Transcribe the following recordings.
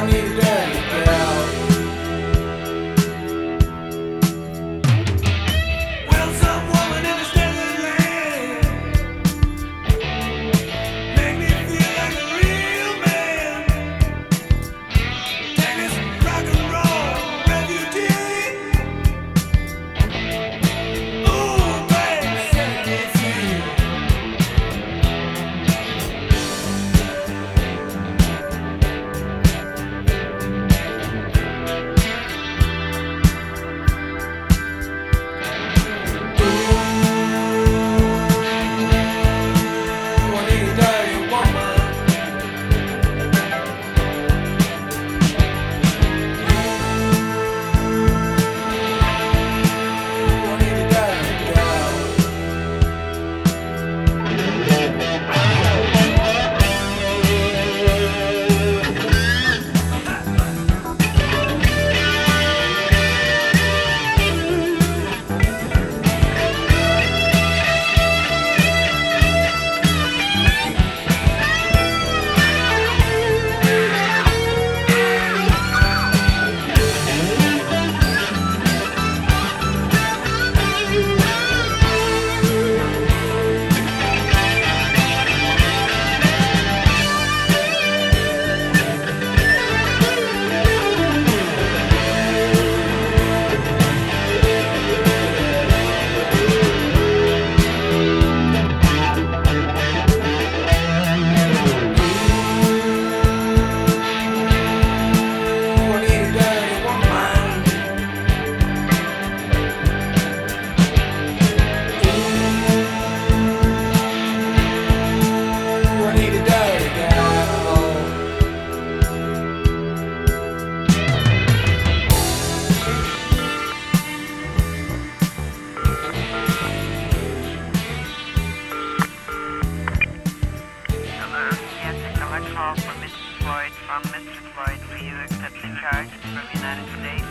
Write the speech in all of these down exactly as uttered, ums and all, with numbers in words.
call for Missus Floyd from Mister Floyd. Will you accept the charge from the United States?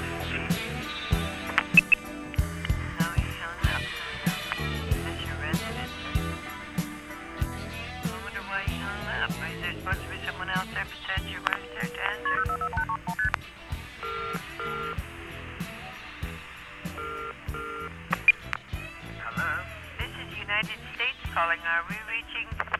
No, he's hung up. Is this your residence? I wonder why he hung up. Is there supposed to be someone else there besides your wife there to answer? Hello? This is United States calling. Are we reaching...